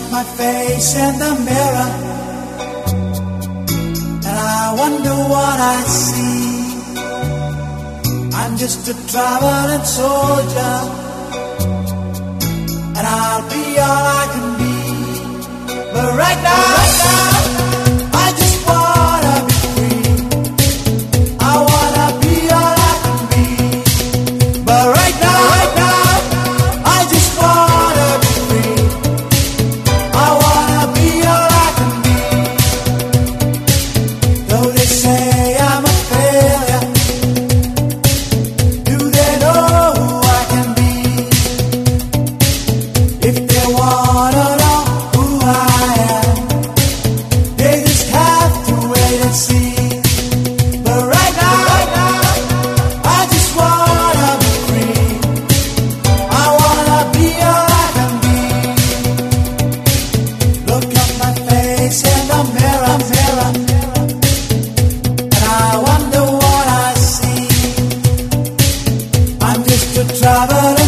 my face in the mirror, and I wonder what I see. I'm just a traveling soldier, and I'll be all I can be. But right now, I just wanna be free. I wanna be all I can be. But right now, I just wanna be free. I wanna be all I can be. Though they say I'm a failure, do they know who I can be? If they wanna know who I am, they just have to wait and see. But right now, I just wanna be free. I wanna be all I can be. Look at my face in the mirror, and I wonder what I see. I'm just a traveler.